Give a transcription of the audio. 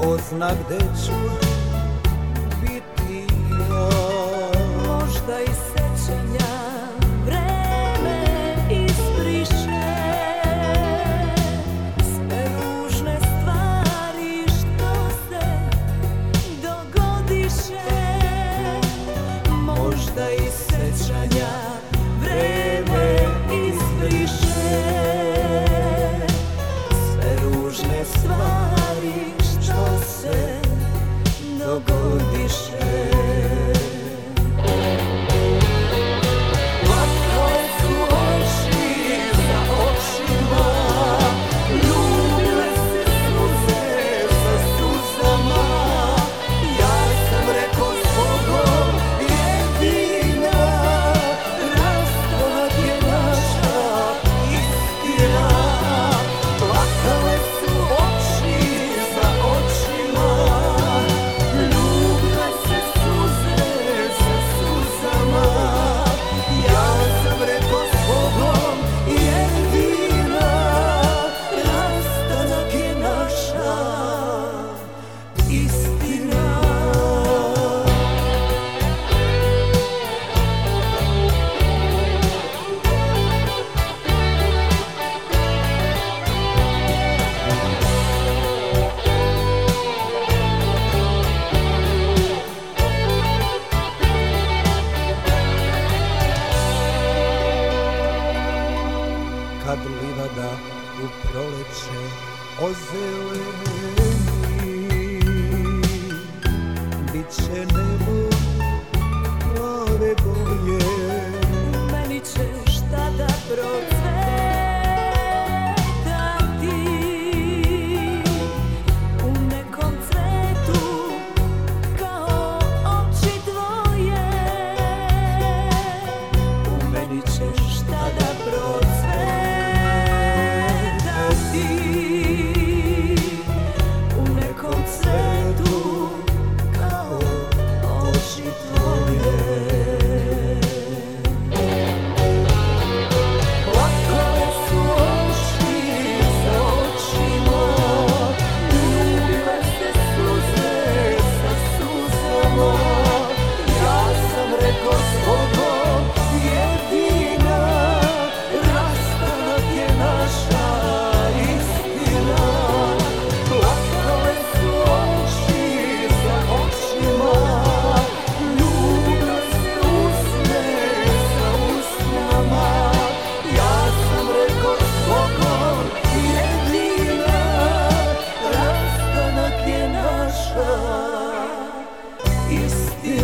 ko zna gde ću biti ja. Možda i sećanja vreme izbriše, sve ružne stvari što se dogodiše. Možda i sećanja vreme izbriše, sve ružne stvari što se dogodiše. Plakale su oči za očima, ljubile se suze sa suzama. Ja sam rekao s Bogom jedina, rastanak je naša istina. Plakale su oči za očima, ljubile se suze sa suzama. Ja sam rekao s Bogom jedina, rastanak je naša istina. Kad livada u proleće ozeleni, bit će nebo plave boje. Meni ćeš tada procvetati, u nekom cvetu kao oči tvoje. U meni ćeš tada procvetati, u nekom cvetu kao oči tvoje. Plakale su oči za očima, ljubile se suze sa suzama. Ja sam rekao s Bogom jedina, rastanak je naša istina. Plakale su oči za očima, ljubile se usne sa usnama. Ja sam rekao s Bogom jedina, rastanak je naša istina.